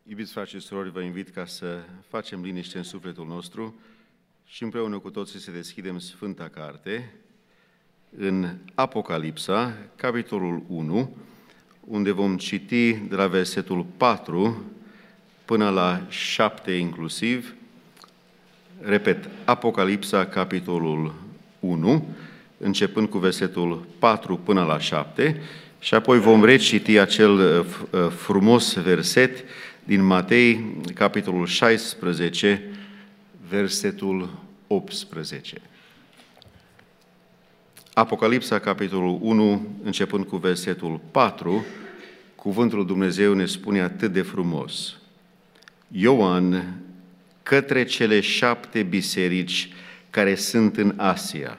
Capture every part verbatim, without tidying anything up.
Iubiți frați și surori, vă invit ca să facem liniște în sufletul nostru și împreună cu toții să deschidem Sfânta Carte în Apocalipsa, capitolul unu, unde vom citi de la versetul patru până la șapte inclusiv. Repet, Apocalipsa, capitolul unu, începând cu versetul patru până la șapte, și apoi vom reciti acel frumos verset din Matei, capitolul șaisprezece, versetul optsprezece. Apocalipsa, capitolul unu, începând cu versetul patru, cuvântul lui Dumnezeu ne spune atât de frumos: Ioan, către cele șapte biserici care sunt în Asia,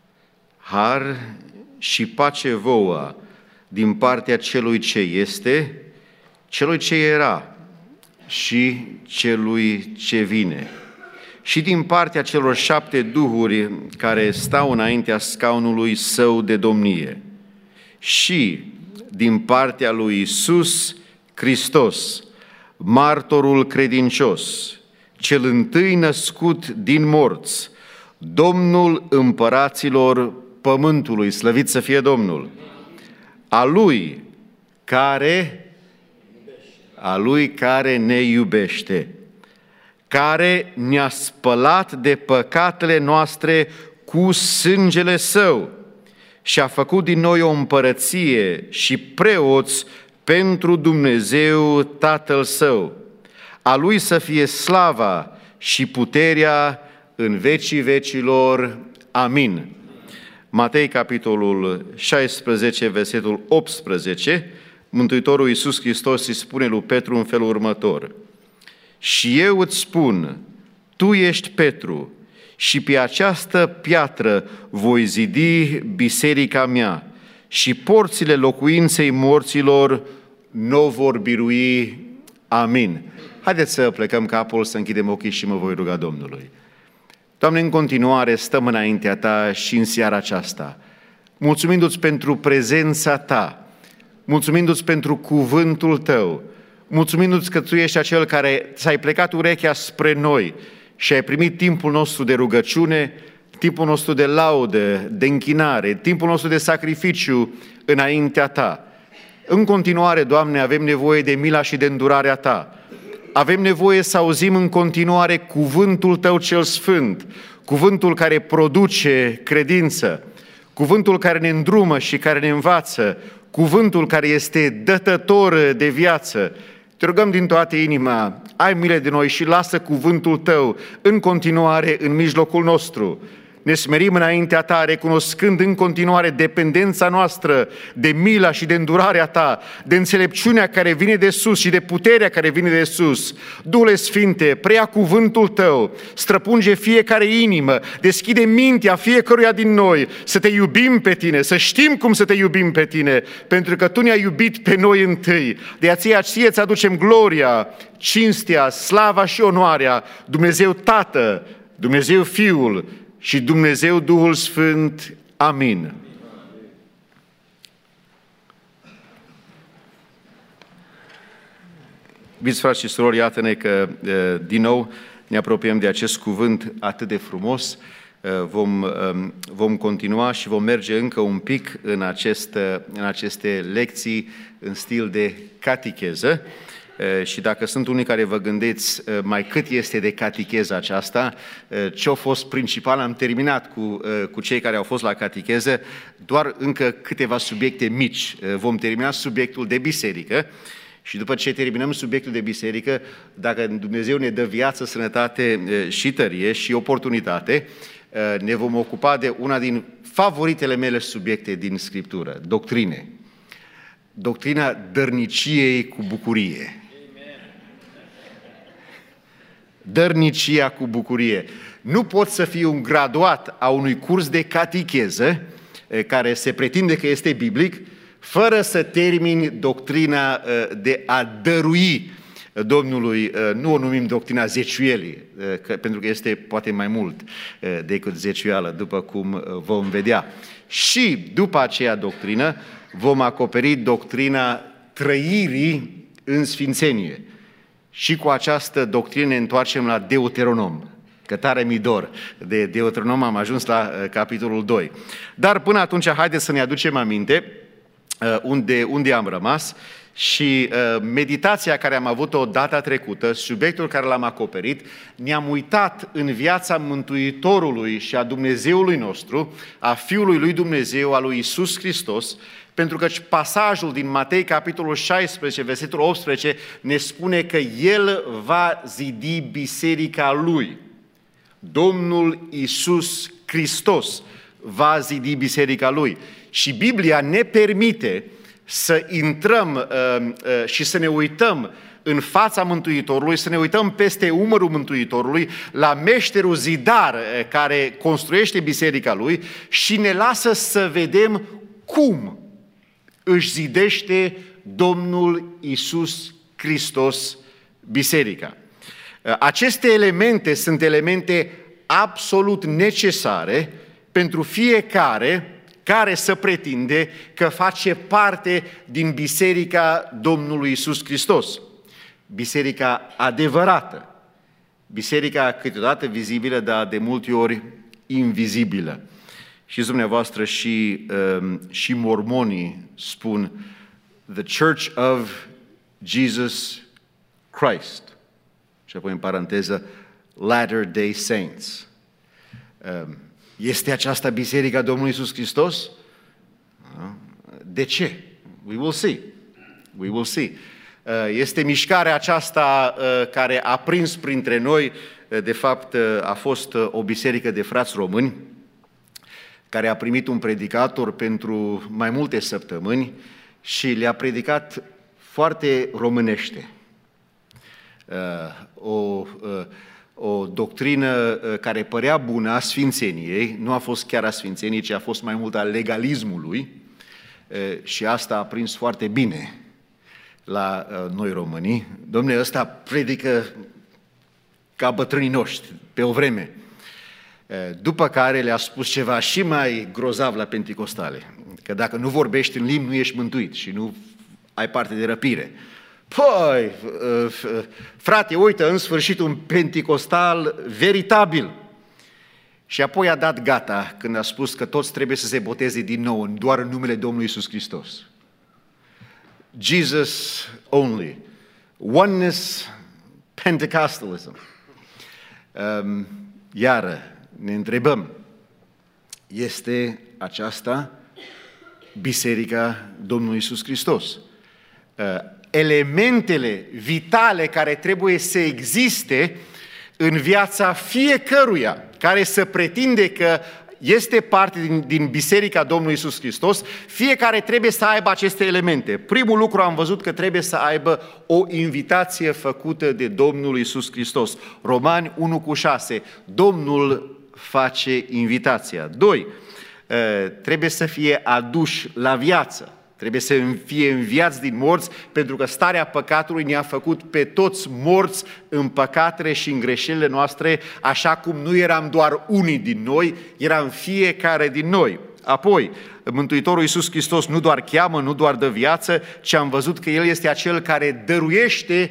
har și pace vouă din partea celui ce este, celui ce era și celui ce vine, și din partea celor șapte duhuri care stau înaintea scaunului său de domnie, și din partea lui Iisus Hristos, martorul credincios, cel întâi născut din morți, Domnul împăraților pământului, slăvit să fie Domnul, a lui care, a lui care ne iubește, care ne-a spălat de păcatele noastre cu sângele Său și a făcut din noi o împărăție și preoți pentru Dumnezeu Tatăl Său. A Lui să fie slava și puterea în vecii vecilor. Amin. Matei, capitolul șaisprezece, versetul optsprezece, Mântuitorul Iisus Hristos îi spune lui Petru în felul următor: Și eu îți spun, tu ești Petru, și pe această piatră voi zidi biserica mea, și porțile locuinței morților nu vor birui. Amin. Haideți să plecăm capul, să închidem ochii și mă voi ruga Domnului. Doamne, în continuare stăm înaintea Ta și în seara aceasta, mulțumindu-ți pentru prezența Ta, mulțumindu-ți pentru cuvântul Tău, mulțumindu-ți că Tu ești acel care ți-ai plecat urechea spre noi și ai primit timpul nostru de rugăciune, timpul nostru de laudă, de închinare, timpul nostru de sacrificiu înaintea Ta. În continuare, Doamne, avem nevoie de mila și de îndurarea Ta. Avem nevoie să auzim în continuare cuvântul Tău cel sfânt, cuvântul care produce credință, cuvântul care ne îndrumă și care ne învață, cuvântul care este dătător de viață. Te rugăm din toată inima, ai milă de noi și lasă cuvântul Tău în continuare în mijlocul nostru. Ne smerim înaintea Ta, recunoscând în continuare dependența noastră de mila și de îndurarea Ta, de înțelepciunea care vine de sus și de puterea care vine de sus. Duhule Sfinte, preia cuvântul Tău, străpunge fiecare inimă, deschide mintea fiecăruia din noi, să Te iubim pe Tine, să știm cum să Te iubim pe Tine, pentru că Tu ne-ai iubit pe noi întâi. De aceea Ție îți aducem gloria, cinstea, slava și onoarea, Dumnezeu Tată, Dumnezeu Fiul și Dumnezeu Duhul Sfânt. Amin. Iubiți frați și surori, iată-ne că din nou ne apropiem de acest cuvânt atât de frumos. Vom, vom continua și vom merge încă un pic în, acest, în aceste lecții în stil de catecheză. Și dacă sunt unii care vă gândiți mai cât este de catecheză aceasta, ce a fost principal, am terminat cu, cu cei care au fost la catecheză, doar încă câteva subiecte mici. Vom termina subiectul de biserică și după ce terminăm subiectul de biserică, dacă Dumnezeu ne dă viață, sănătate și tărie și oportunitate, ne vom ocupa de una din favoritele mele subiecte din Scriptură, doctrine. Doctrina dărniciei cu bucurie. Dărnicia cu bucurie. Nu poți să fii un graduat a unui curs de catecheză care se pretinde că este biblic, fără să termini doctrina de a dărui Domnului, nu o numim doctrina zeciuielii, pentru că este poate mai mult decât zeciuială, după cum vom vedea. Și după aceea doctrină vom acoperi doctrina trăirii în sfințenie. Și cu această doctrină ne întoarcem la Deuteronom, că tare mi dor de Deuteronom, am ajuns la uh, capitolul doi. Dar până atunci, haideți să ne aducem aminte uh, unde, unde am rămas și uh, meditația care am avut-o data trecută, subiectul care l-am acoperit, ne-am uitat în viața Mântuitorului și a Dumnezeului nostru, a Fiului lui Dumnezeu, a lui Iisus Hristos, pentru că pasajul din Matei, capitolul șaisprezece, versetul optsprezece, ne spune că El va zidi biserica Lui. Domnul Iisus Hristos va zidi biserica Lui. Și Biblia ne permite să intrăm uh, uh, și să ne uităm în fața Mântuitorului, să ne uităm peste umărul Mântuitorului la meșterul zidar uh, care construiește biserica Lui și ne lasă să vedem cum își zidește Domnul Iisus Hristos biserica. Aceste elemente sunt elemente absolut necesare pentru fiecare care să pretinde că face parte din biserica Domnului Iisus Hristos. Biserica adevărată, biserica câteodată vizibilă, dar de multe ori invizibilă. Și dumneavoastră și, um, și mormonii spun The Church of Jesus Christ. Și apoi în paranteză Latter-day Saints. Um, este aceasta biserica Domnului Iisus Hristos? De ce? We will see. We will see. Uh, este mișcarea aceasta uh, care a prins printre noi, uh, de fapt uh, a fost uh, o biserică de frați români, care a primit un predicator pentru mai multe săptămâni și le-a predicat foarte românește. O, o doctrină care părea bună a sfințeniei, nu a fost chiar a sfințeniei, ci a fost mai mult a legalismului și asta a prins foarte bine la noi românii. Dom'le, ăsta predică ca bătrânii noștri, pe o vreme. După care le-a spus ceva și mai grozav la penticostale, că dacă nu vorbești în limbi, nu ești mântuit și nu ai parte de răpire. Păi, frate, uite, în sfârșit un penticostal veritabil. Și apoi a dat gata când a spus că toți trebuie să se boteze din nou, doar în numele Domnului Iisus Hristos. Jesus only. Oneness, Pentecostalism. Um, iară, ne întrebăm, este aceasta biserica Domnului Iisus Hristos? Elementele vitale care trebuie să existe în viața fiecăruia care să pretinde că este parte din, din biserica Domnului Iisus Hristos, fiecare trebuie să aibă aceste elemente. Primul lucru am văzut că trebuie să aibă o invitație făcută de Domnul Iisus Hristos. Romani unu cu șase, Domnul face invitația. Doi, trebuie să fie aduși la viață. Trebuie să fie înviați din morți, pentru că starea păcatului ne-a făcut pe toți morți în păcatele și în greșelile noastre, așa cum nu eram doar unii din noi, eram fiecare din noi. Apoi, Mântuitorul Iisus Hristos nu doar cheamă, nu doar dă viață, ci am văzut că El este acel care dăruiește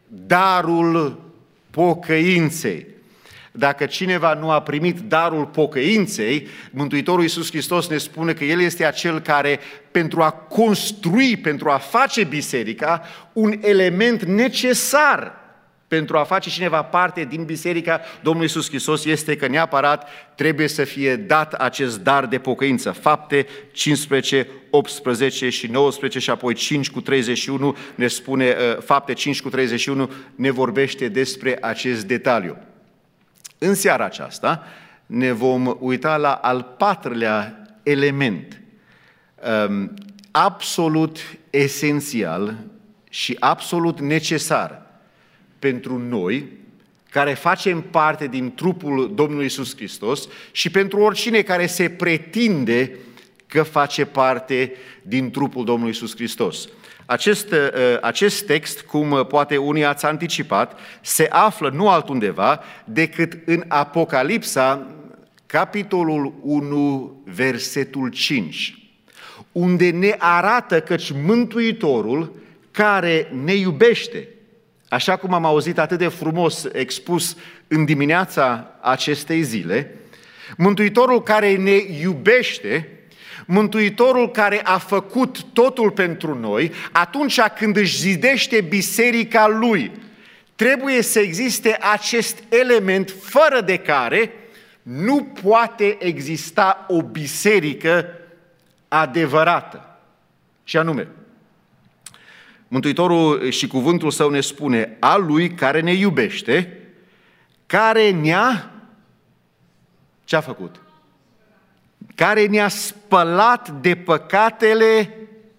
darul pocăinței. Dacă cineva nu a primit darul pocăinței, Mântuitorul Iisus Hristos ne spune că El este acel care, pentru a construi, pentru a face biserica, un element necesar pentru a face cineva parte din biserica Domnului Iisus Hristos este că neapărat trebuie să fie dat acest dar de pocăință. Fapte cincisprezece, optsprezece și nouăsprezece și apoi cinci cu treizeci și unu ne spune, Fapte cinci cu treizeci și unu ne vorbește despre acest detaliu. În seara aceasta ne vom uita la al patrulea element, um, absolut esențial și absolut necesar pentru noi, care facem parte din trupul Domnului Iisus Hristos și pentru oricine care se pretinde că face parte din trupul Domnului Iisus Hristos. Acest, acest text, cum poate unii ați anticipat, se află nu altundeva decât în Apocalipsa, capitolul unu, versetul cinci, unde ne arată căci Mântuitorul care ne iubește așa cum am auzit atât de frumos expus în dimineața acestei zile, Mântuitorul care ne iubește, Mântuitorul care a făcut totul pentru noi, atunci când își zidește biserica Lui, trebuie să existe acest element fără de care nu poate exista o biserică adevărată. Și anume, Mântuitorul și cuvântul Său ne spune, a Lui care ne iubește, care ne-a, ce-a făcut? Care ne-a spălat de păcatele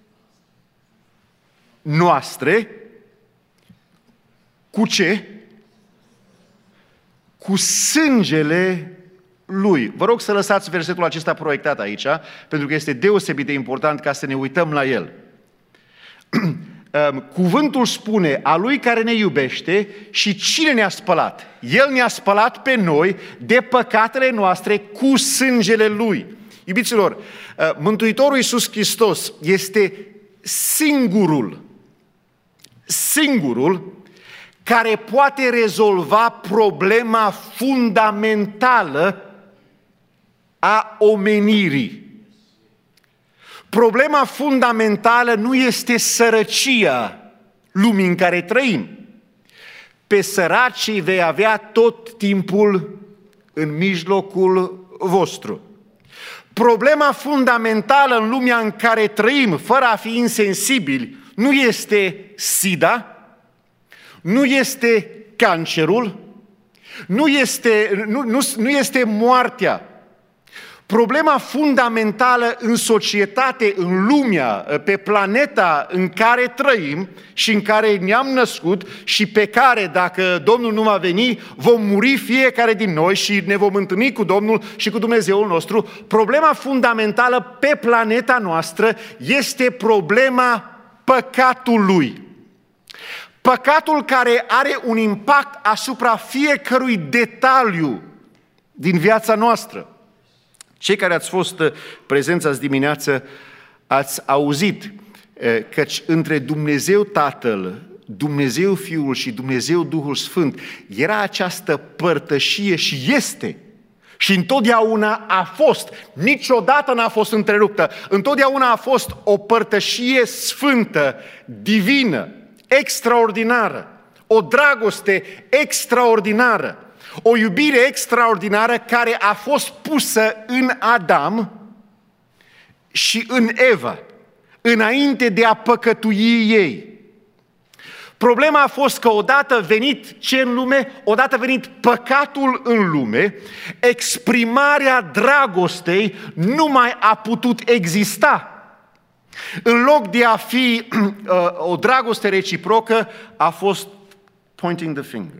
noastre. Cu ce? Cu sângele Lui. Vă rog să lăsați versetul acesta proiectat aici, pentru că este deosebit de important ca să ne uităm la el. Cuvântul spune, a Lui care ne iubește și cine ne-a spălat? El ne-a spălat pe noi de păcatele noastre cu sângele Lui. Iubiților, Mântuitorul Iisus Hristos este singurul, singurul care poate rezolva problema fundamentală a omenirii. Problema fundamentală nu este sărăcia lumii în care trăim. Pe săracii vei avea tot timpul în mijlocul vostru. Problema fundamentală în lumea în care trăim, fără a fi insensibili, nu este SIDA, nu este cancerul, nu este, nu, nu, nu este moartea. Problema fundamentală în societate, în lumea, pe planeta în care trăim și în care ne-am născut și pe care, dacă Domnul nu va veni, vom muri fiecare din noi și ne vom întâlni cu Domnul și cu Dumnezeul nostru, problema fundamentală pe planeta noastră este problema păcatului. Păcatul care are un impact asupra fiecărui detaliu din viața noastră. Cei care ați fost prezenți azi dimineață ați auzit căci între Dumnezeu Tatăl, Dumnezeu Fiul și Dumnezeu Duhul Sfânt era această părtășie și este și întotdeauna a fost, niciodată n-a fost întreruptă, întotdeauna a fost o părtășie sfântă, divină, extraordinară, o dragoste extraordinară. O iubire extraordinară care a fost pusă în Adam și în Eva, înainte de a păcătui ei. Problema a fost că odată venit ce în lume, odată venit păcatul în lume, exprimarea dragostei nu mai a putut exista. În loc de a fi o dragoste reciprocă, a fost pointing the finger.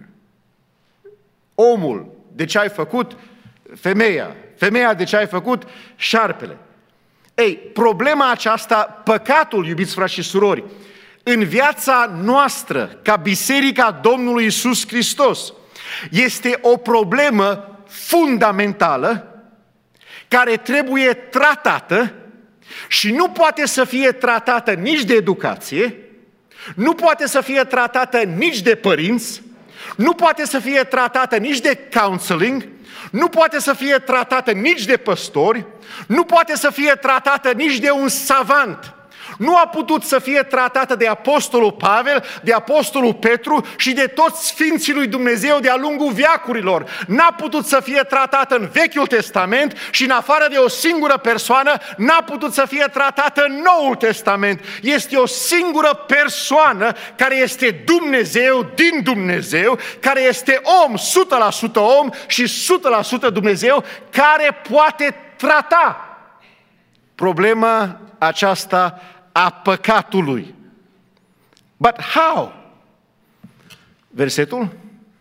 Omul, de ce ai făcut? Femeia. Femeia, de ce ai făcut? Șarpele. Ei, problema aceasta, păcatul, iubiți frați și surori, în viața noastră, ca Biserica Domnului Iisus Hristos, este o problemă fundamentală care trebuie tratată și nu poate să fie tratată nici de educație, nu poate să fie tratată nici de părinți, nu poate să fie tratată nici de counseling, nu poate să fie tratată nici de păstori, nu poate să fie tratată nici de un savant. Nu a putut să fie tratată de Apostolul Pavel, de Apostolul Petru și de toți Sfinții lui Dumnezeu de-a lungul veacurilor. N-a putut să fie tratată în Vechiul Testament și în afară de o singură persoană, n-a putut să fie tratată în Noul Testament. Este o singură persoană care este Dumnezeu din Dumnezeu, care este om, o sută la sută om și o sută la sută Dumnezeu, care poate trata problema aceasta a păcatului. But how? Versetul?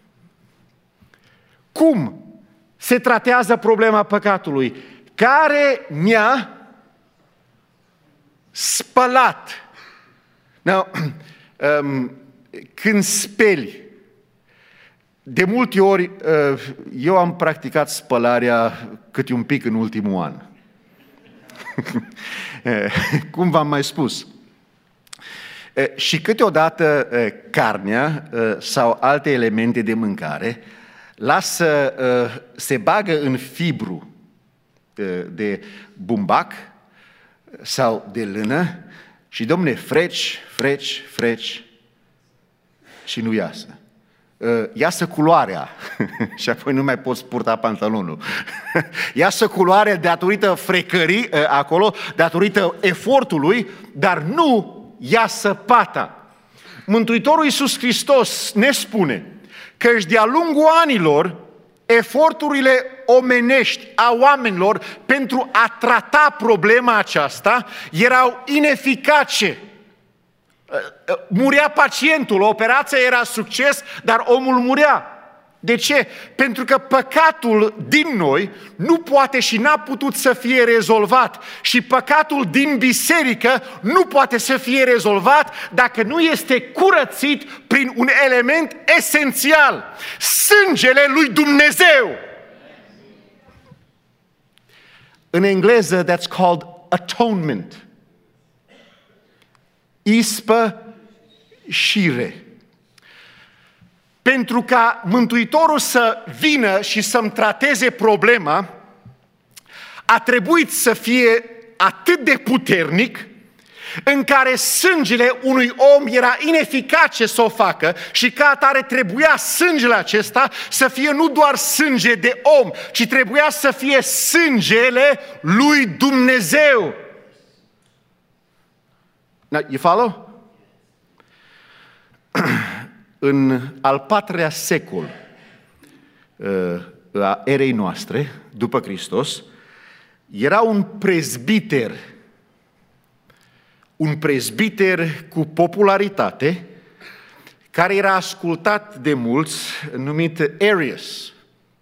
Cum se tratează problema păcatului? Care ne-a spălat. Now, um, când speli, de multe ori eu am practicat spălarea câte un pic în ultimul an. Cum v-am mai spus. Și câteodată carnea sau alte elemente de mâncare lasă, se bagă în fibru de bumbac sau de lână și, domne, freci, freci, freci și nu iasă. Iasă culoarea și apoi nu mai poți purta pantalonul. Iasă culoarea datorită frecării acolo, datorită efortului, dar nu iasă pata. Mântuitorul Iisus Hristos ne spune că de-a lungul anilor eforturile omenești a oamenilor pentru a trata problema aceasta erau ineficace. Murea pacientul, operația era succes, dar omul murea. De ce? Pentru că păcatul din noi nu poate și n-a putut să fie rezolvat. Și păcatul din biserică nu poate să fie rezolvat dacă nu este curățit prin un element esențial: sângele lui Dumnezeu. În engleză, that's called atonement. Ispășire. Pentru ca Mântuitorul să vină și să-mi trateze problema, a trebuit să fie atât de puternic, în care sângele unui om era ineficace să o facă și ca atare trebuia sângele acesta să fie nu doar sânge de om, ci trebuia să fie sângele lui Dumnezeu. Now, you follow? În al patrulea secol a erei noastre, după Hristos, era un prezbiter, un prezbiter cu popularitate, care era ascultat de mulți, numit Arius,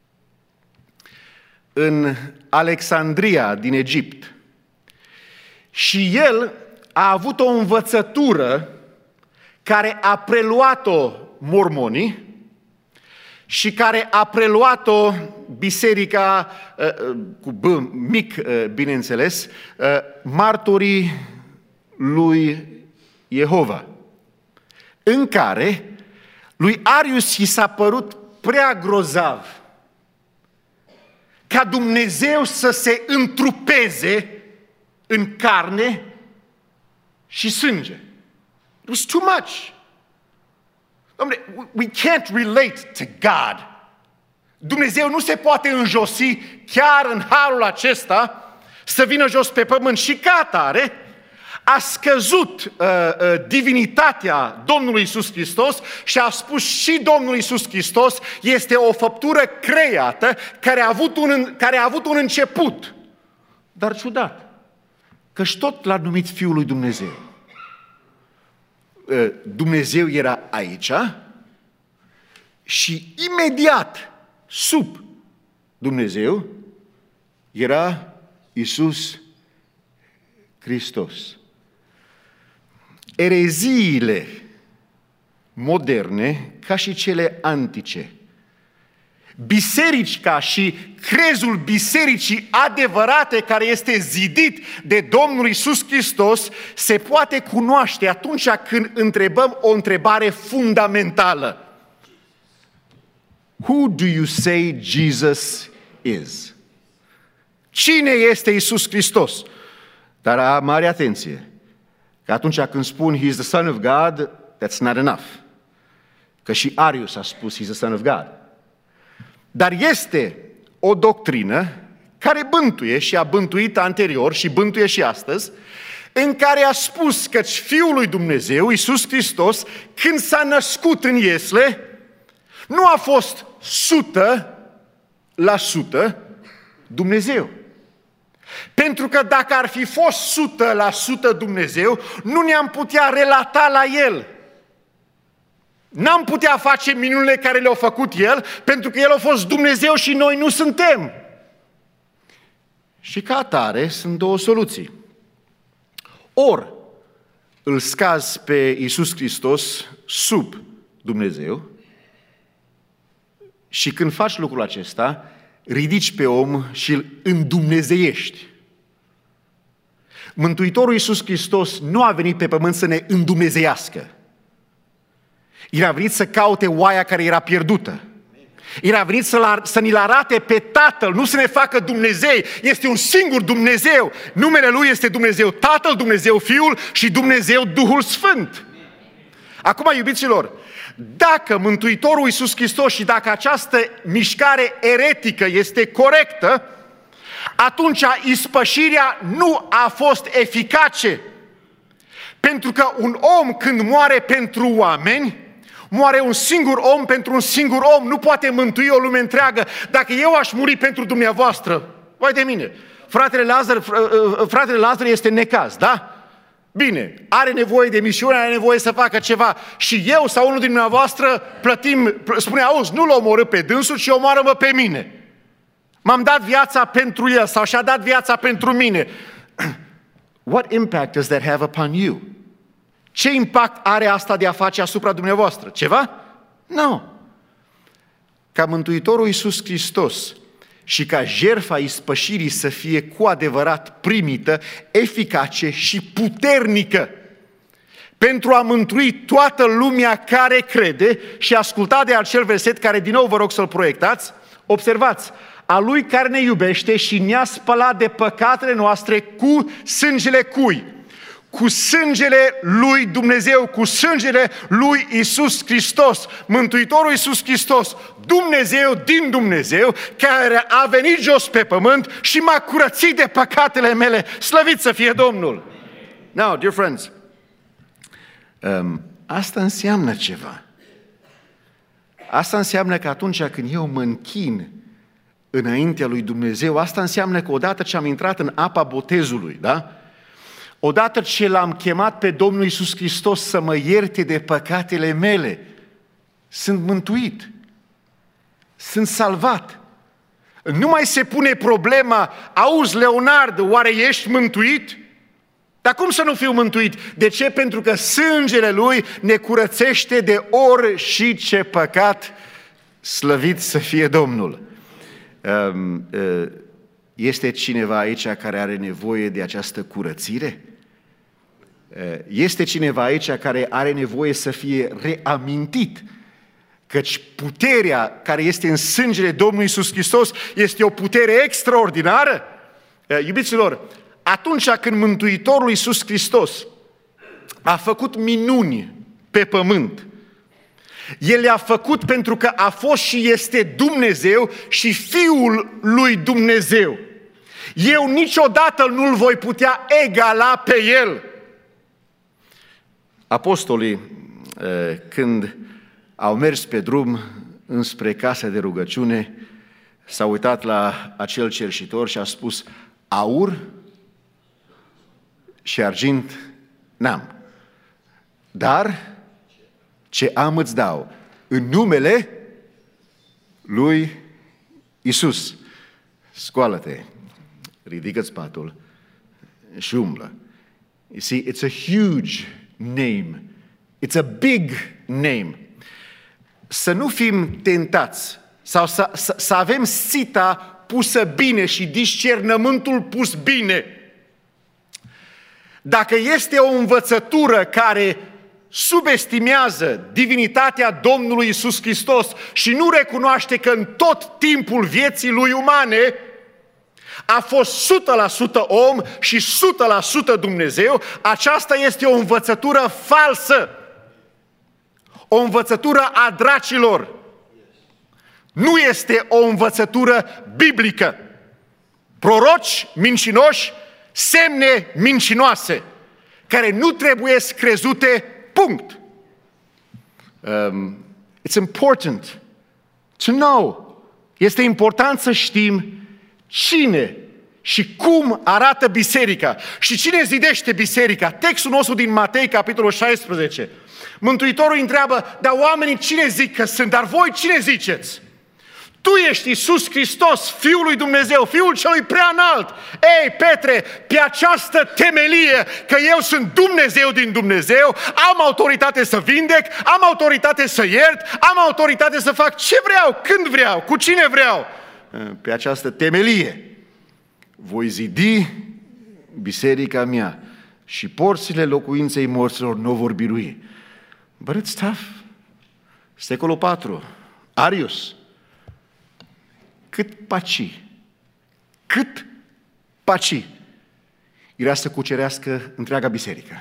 în Alexandria din Egipt. Și el a avut o învățătură care a preluat-o mormonii și care a preluat-o biserica, cu B mic, bineînțeles, martorii lui Jehova, în care lui Arius i s-a părut prea grozav ca Dumnezeu să se întrupeze în carne și sânge. It was too much. Dom'le, we can't relate to God. Dumnezeu nu se poate înjosi chiar în harul acesta, să vină jos pe pământ, și ca atare a scăzut uh, uh, divinitatea Domnului Iisus Hristos și a spus și Domnul Iisus Hristos este o făptură creată care a avut un, care a avut un început. Dar ciudat, că-și tot l-a numit Fiul lui Dumnezeu. Dumnezeu era aici și imediat sub Dumnezeu era Iisus Hristos. Ereziile moderne, ca și cele antice, biserica și crezul bisericii adevărate care este zidit de Domnul Iisus Hristos se poate cunoaște atunci când întrebăm o întrebare fundamentală. Who do you say Jesus is? Cine este Iisus Hristos? Dar mare atenție, că atunci când spun He is the Son of God, that's not enough. Că și Arius a spus He is the Son of God. Dar este o doctrină care bântuie și a bântuit anterior și bântuie și astăzi, în care a spus că Fiul lui Dumnezeu, Iisus Hristos, când s-a născut în iesle, nu a fost sută la sută Dumnezeu. Pentru că dacă ar fi fost sută la sută Dumnezeu, nu ne-am putea relata la El. N-am putea face minunile care le-a făcut El, pentru că El a fost Dumnezeu și noi nu suntem. Și ca atare sunt două soluții. Ori îl scazi pe Iisus Hristos sub Dumnezeu și când faci lucrul acesta, ridici pe om și îl îndumnezeiești. Mântuitorul Iisus Hristos nu a venit pe pământ să ne îndumnezeiască. El a venit să caute oaia care era pierdută. El a venit să, să ni-l arate pe Tatăl, nu să ne facă Dumnezei. Este un singur Dumnezeu. Numele Lui este Dumnezeu Tatăl, Dumnezeu Fiul și Dumnezeu Duhul Sfânt. Acum, iubiților, dacă Mântuitorul Iisus Hristos și dacă această mișcare eretică este corectă, atunci ispășirea nu a fost eficace. Pentru că un om când moare pentru oameni, moare un singur om pentru un singur om, nu poate mântui o lume întreagă. Dacă eu aș muri pentru dumneavoastră, vai de mine, fratele Lazar, fratele Lazar este în necaz, da? Bine, are nevoie de misiune, are nevoie să facă ceva și eu sau unul din dumneavoastră plătim, spune, auzi, nu-l omorâ pe dânsul, ci omoară-mă pe mine. M-am dat viața pentru el sau și-a dat viața pentru mine. What impact does that have upon you? Ce impact are asta de a face asupra dumneavoastră? Ceva? Nu. Ca Mântuitorul Iisus Hristos și ca jertfa ispășirii să fie cu adevărat primită, eficace și puternică pentru a mântui toată lumea care crede și asculta de acel verset care din nou vă rog să-l proiectați, observați, a Lui care ne iubește și ne-a spălat de păcatele noastre cu sângele cui? Cu sângele lui Dumnezeu, cu sângele lui Iisus Hristos, Mântuitorul Iisus Hristos, Dumnezeu din Dumnezeu, care a venit jos pe pământ și m-a curățit de păcatele mele. Slăvit să fie Domnul! Now, dear friends, um, asta înseamnă ceva. Asta înseamnă că atunci când eu mă închin înaintea lui Dumnezeu, asta înseamnă că odată ce am intrat în apa botezului, da? Odată ce l-am chemat pe Domnul Iisus Hristos să mă ierte de păcatele mele, sunt mântuit, sunt salvat. Nu mai se pune problema, auzi, Leonard, oare ești mântuit? Dar cum să nu fiu mântuit? De ce? Pentru că sângele Lui ne curățește de ori și ce păcat, slăvit să fie Domnul. Este cineva aici care are nevoie de această curățire? Este cineva aici care are nevoie să fie reamintit? Căci puterea care este în sângele Domnului Iisus Hristos este o putere extraordinară. Iubiților, atunci când Mântuitorul Iisus Hristos a făcut minuni pe pământ, El le-a făcut pentru că a fost și este Dumnezeu și Fiul lui Dumnezeu. Eu niciodată nu-L voi putea egala pe El. Apostolii, când au mers pe drum înspre casa de rugăciune, s-au uitat la acel cerșitor și a spus, aur și argint n-am, dar ce am îți dau, în numele lui Iisus. Scoală-te, ridică-ți patul și umblă. You see, it's a huge name. It's a big name. Să nu fim tentați sau să, să, să avem sita pusă bine și discernământul pus bine. Dacă este o învățătură care subestimează divinitatea Domnului Iisus Hristos și nu recunoaște că în tot timpul vieții lui umane a fost o sută la sută om și o sută la sută Dumnezeu, aceasta este o învățătură falsă. O învățătură a dracilor. Nu este o învățătură biblică. Proroci mincinoși, semne mincinoase, care nu trebuie crezute, punct. Um, it's important to know. Este important să știm cine și cum arată biserica și cine zidește biserica. Textul nostru din Matei, capitolul șaisprezece. Mântuitorul îi întreabă, dar oamenii cine zic că sunt? Dar voi cine ziceți? Tu ești Iisus Hristos, Fiul lui Dumnezeu, Fiul celui prea înalt. Ei, Petre, pe această temelie că eu sunt Dumnezeu din Dumnezeu, am autoritate să vindec, am autoritate să iert, am autoritate să fac ce vreau, când vreau, cu cine vreau. Pe această temelie voi zidi biserica mea și porțile locuinței morților nu vor birui. But it's tough. Secolul patru, Arius. Cât paci, cât paci era să cucerească întreaga biserică.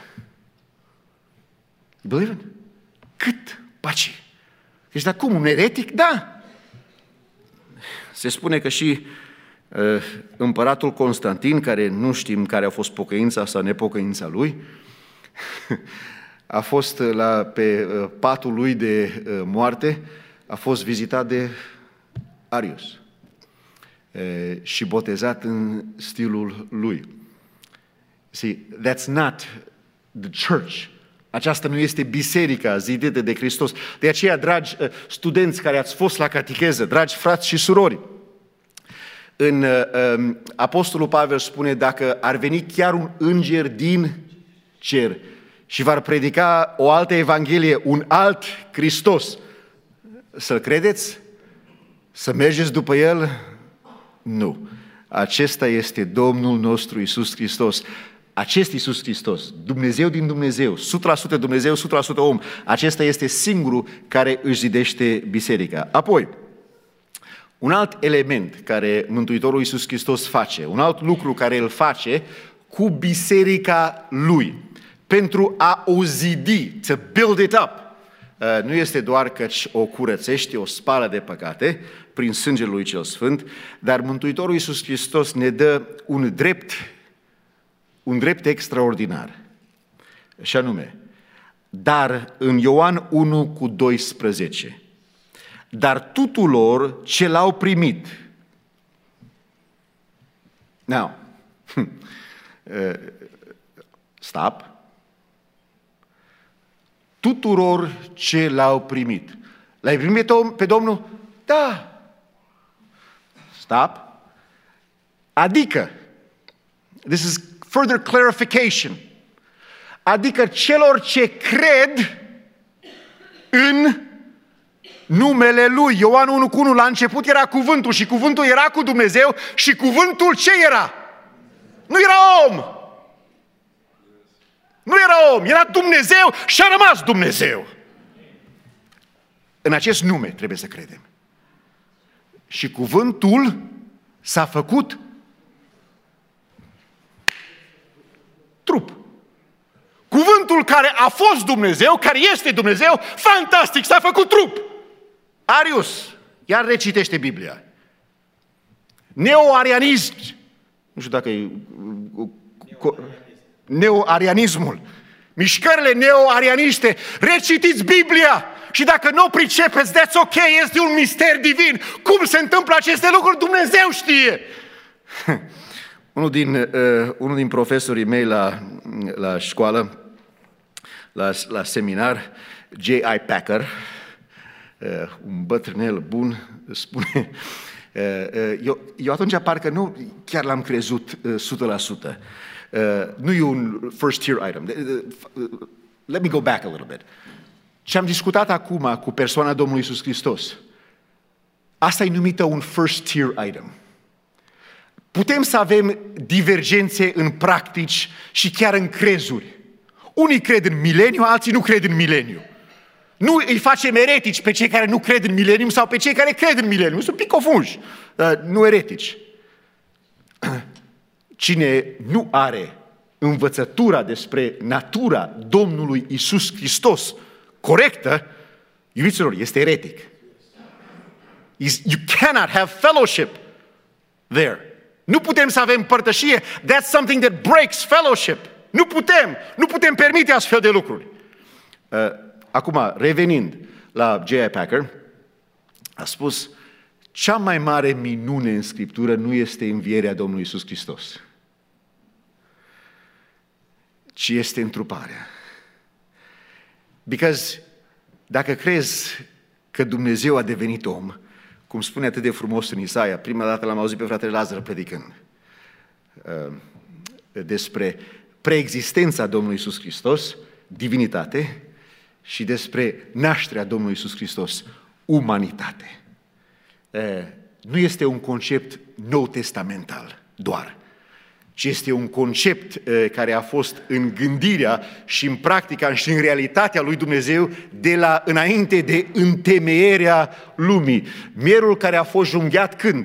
You believe it? Cât paci. Deci, dar cum, un eretic? Da. Se spune că și uh, împăratul Constantin, care nu știm care a fost pocăința sau nepocăința lui, a fost la, pe uh, patul lui de uh, moarte, a fost vizitat de Arius uh, și botezat în stilul lui. See, that's not the church. Aceasta nu este biserica zidită de Hristos. De aceea, dragi uh, studenți care ați fost la catecheză, dragi frați și surori, în uh, Apostolul Pavel spune, dacă ar veni chiar un înger din cer și v-ar predica o altă evanghelie, un alt Hristos, să-l credeți? Să mergeți după el? Nu. Acesta este Domnul nostru Iisus Hristos. Acest Iisus Hristos, Dumnezeu din Dumnezeu, o sută la sută Dumnezeu, o sută la sută om, acesta este singurul care își zidește biserica. Apoi, un alt element care Mântuitorul Iisus Hristos face, un alt lucru care îl face cu biserica lui, pentru a o zidi, to build it up, uh, nu este doar căci o curățește, o spală de păcate prin sângele lui cel sfânt, dar Mântuitorul Iisus Hristos ne dă un drept, un drept extraordinar. Și anume, dar în Ioan unu cu doisprezece, dar tuturor ce l-au primit. Now, stop. Tuturor ce l-au primit. L-ai primit pe Domnul? Da. Stop. Adică, this is further clarification, adică celor ce cred în numele Lui. Ioan unu cu unu, la început era cuvântul și cuvântul era cu Dumnezeu și cuvântul ce era? Nu era om! Nu era om, era Dumnezeu și a rămas Dumnezeu. În acest nume trebuie să credem. Și cuvântul s-a făcut trup. Cuvântul care a fost Dumnezeu, care este Dumnezeu, fantastic, s-a făcut trup. Arius, iar recitește Biblia. Neo-arianism, nu știu dacă e neo-arianismul, mișcările neo-arianiste, recitiți Biblia și dacă nu o pricepeți, that's ok, este un mister divin. Cum se întâmplă aceste lucruri? Dumnezeu știe! Unul din, uh, unul din profesorii mei la, la școală, la, la seminar, J I Packer, uh, un bătrânel bun, spune, uh, uh, eu, eu atunci parcă nu chiar l-am crezut uh, o sută la sută. Uh, nu e un first tier item. Uh, uh, let me go back a little bit. Ce am discutat acum cu persoana Domnului Iisus Hristos, asta e numită un first tier item. Putem să avem divergențe în practici și chiar în crezuri. Unii cred în mileniu, alții nu cred în mileniu. Nu îi facem eretici pe cei care nu cred în mileniu sau pe cei care cred în mileniu. Sunt un pic confunși, nu eretici. Cine nu are învățătura despre natura Domnului Iisus Hristos corectă, iubiților, este eretic. You cannot have fellowship there. Nu putem să avem părtășie. That's something that breaks fellowship. Nu putem. Nu putem permite astfel de lucruri. Uh, acum, revenind la J I Packer, a spus, cea mai mare minune în Scriptură nu este învierea Domnului Iisus Hristos, ci este întruparea. Because dacă crezi că Dumnezeu a devenit om, cum spune atât de frumos în Isaia, prima dată l-am auzit pe fratele Lazar predicând uh, despre preexistența Domnului Iisus Hristos, divinitate, și despre nașterea Domnului Iisus Hristos, umanitate. Uh, nu este un concept nou testamental doar, ci este un concept care a fost în gândirea și în practica și în realitatea lui Dumnezeu de la înainte de întemeierea lumii. Mielul care a fost junghiat când?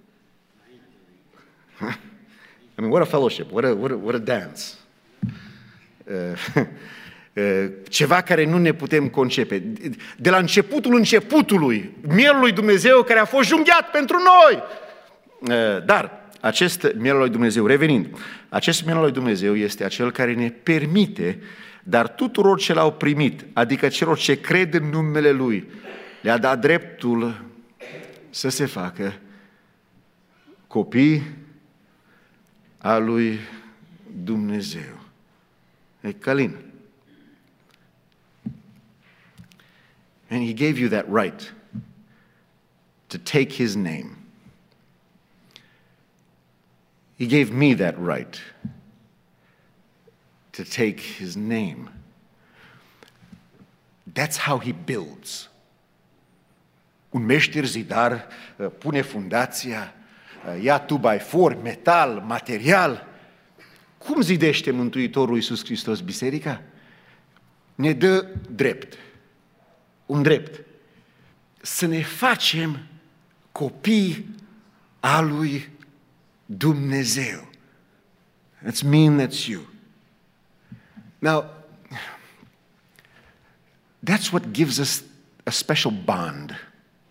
I mean, what a fellowship, what a, what a, what a dance. Ceva care nu ne putem concepe. De la începutul începutului, mielul lui Dumnezeu care a fost junghiat pentru noi. Dar acest miel al lui Dumnezeu, revenind, acest miel al lui Dumnezeu este acel care ne permite, dar tuturor ce l-au primit, adică celor ce cred în numele Lui, le-a dat dreptul să se facă copii a lui Dumnezeu. E Călin. And He gave you that right to take His name. He gave me that right to take His name. That's how He builds. Un meșter zidar pune fundația, ia two by four, metal, material. Cum zidește Mântuitorul Iisus Hristos biserica? Ne dă drept. Un drept. Să ne facem copii a lui Dumnezeu. That's me, that's you. Now, that's what gives us a special bond.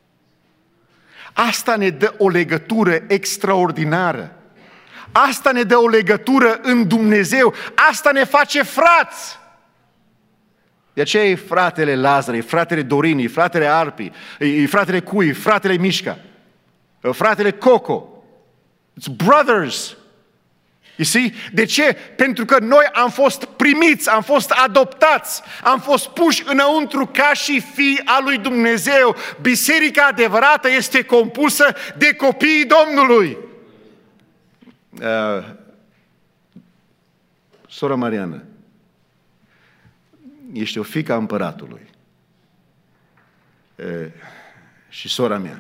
Asta ne dă o legătură extraordinară. Asta ne dă o legătură în Dumnezeu. Asta ne face frați. De aceea e fratele Lazar, e fratele Dorini, e fratele Arpi, e fratele Cui, fratele Mișca, e fratele Coco. It's brothers. You see? De ce? Pentru că noi am fost primiți, am fost adoptați, am fost puși înăuntru ca și fii al lui Dumnezeu. Biserica adevărată este compusă de copiii Domnului. Uh, Sora Mariană, ești o fiică a împăratului. Uh, și sora mea.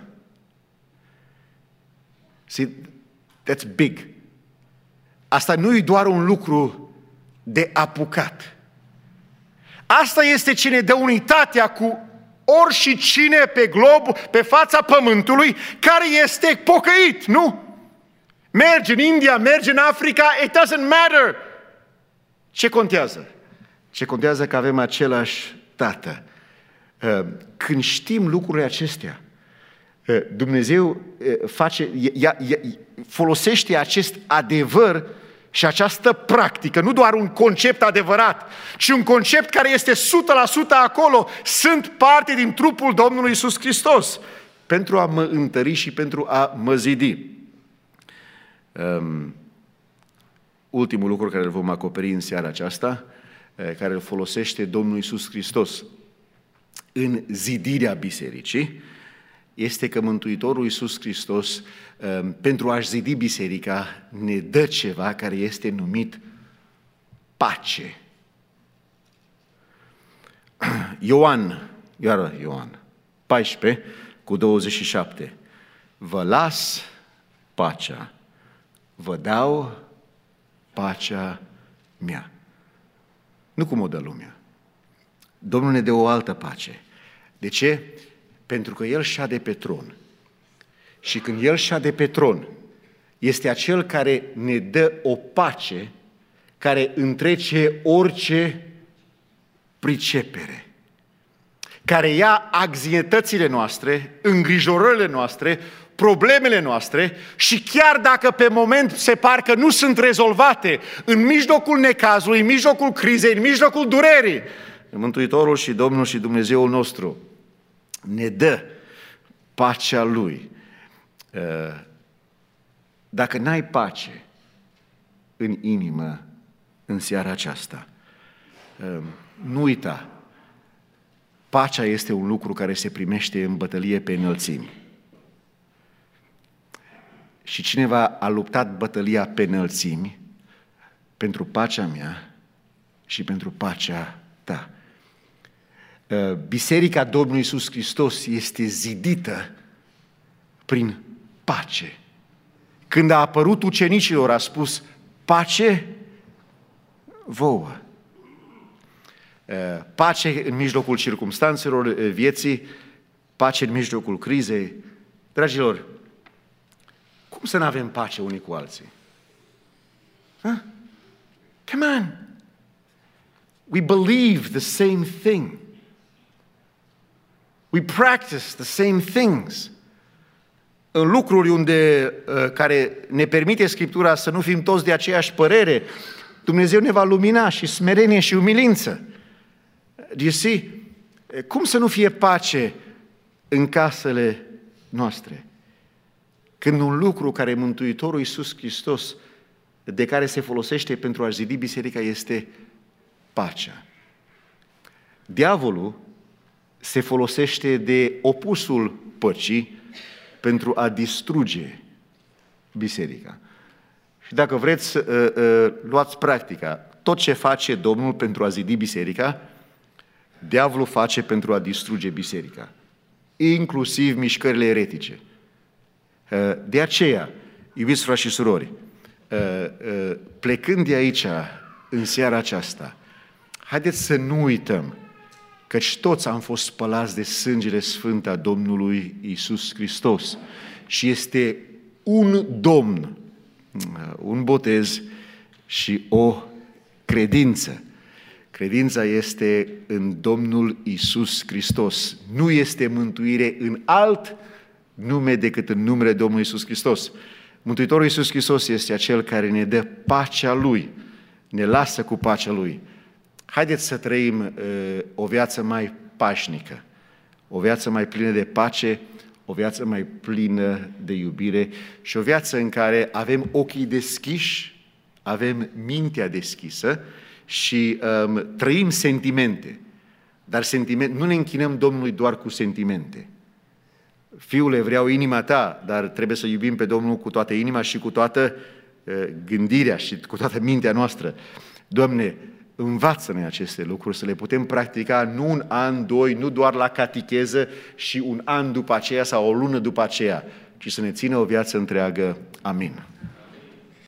See, that's big. Asta nu e doar un lucru de apucat. Asta este ce ne dă unitatea cu oricine pe glob, pe fața pământului, care este pocăit, nu? Mergi în India, mergi în Africa, it doesn't matter. Ce contează? Ce contează că avem același Tată. Când știm lucrurile acestea, Dumnezeu face, ia, ia, folosește acest adevăr și această practică, nu doar un concept adevărat, ci un concept care este o sută la sută acolo. Sunt parte din trupul Domnului Iisus Hristos pentru a mă întări și pentru a mă zidi. Um, ultimul lucru care îl vom acoperi în seara aceasta, care îl folosește Domnul Iisus Hristos în zidirea bisericii, este că Mântuitorul Iisus Hristos, pentru a-și zidi biserica, ne dă ceva care este numit pace. Ioan, iară Ioan, paisprezece cu douăzeci și șapte. Vă las pacea, vă dau pacea mea. Nu cum o dă lumea. Domnul ne dă o altă pace. De ce? Pentru că El șade pe tron. Și când El șade pe tron, este acel care ne dă o pace care întrece orice pricepere, care ia anxietățile noastre, îngrijorările noastre, problemele noastre și chiar dacă pe moment se par că nu sunt rezolvate, în mijlocul necazului, în mijlocul crizei, în mijlocul durerii, Mântuitorul și Domnul și Dumnezeul nostru ne dă pacea Lui. Dacă n-ai pace în inimă în seara aceasta, nu uita, pacea este un lucru care se primește în bătălie pe înălțimi. Și cineva a luptat bătălia pe înălțimi pentru pacea mea și pentru pacea ta. Biserica Domnului Iisus Hristos este zidită prin pace. Când a apărut ucenicilor, a spus, pace vouă. Pace în mijlocul circumstanțelor vieții, pace în mijlocul crizei. Dragilor, cum să nu avem pace unii cu alții? Huh? Come on! We believe the same thing. We practice the same things. În lucruri unde, care ne permite Scriptura să nu fim toți de aceeași părere, Dumnezeu ne va lumina și smerenie și umilință. Do you see? Cum să nu fie pace în casele noastre? Când un lucru care Mântuitorul Iisus Hristos, de care se folosește pentru a zidi biserica, este pacea. Diavolul se folosește de opusul păcii pentru a distruge biserica. Și dacă vreți, luați practica. Tot ce face Domnul pentru a zidi biserica, diavolul face pentru a distruge biserica, inclusiv mișcările eretice. De aceea, iubiți frați și surori, plecând de aici, în seara aceasta, haideți să nu uităm căci toți am fost spălați de sângele sfânt a Domnului Iisus Hristos și este un Domn, un botez și o credință. Credința este în Domnul Iisus Hristos. Nu este mântuire în alt nume decât în numele Domnului Iisus Hristos. Mântuitorul Iisus Hristos este acel care ne dă pacea Lui, ne lasă cu pacea Lui. Haideți să trăim uh, o viață mai pașnică, o viață mai plină de pace, o viață mai plină de iubire și o viață în care avem ochii deschiși, avem mintea deschisă și um, trăim sentimente. Dar sentiment, nu ne închinăm Domnului doar cu sentimente. Fiule, vreau inima ta, dar trebuie să iubim pe Domnul cu toată inima și cu toată uh, gândirea și cu toată mintea noastră. Doamne, învață-ne aceste lucruri, să le putem practica nu un an, doi, nu doar la catecheză și un an după aceea sau o lună după aceea, ci să ne țină o viață întreagă. Amin.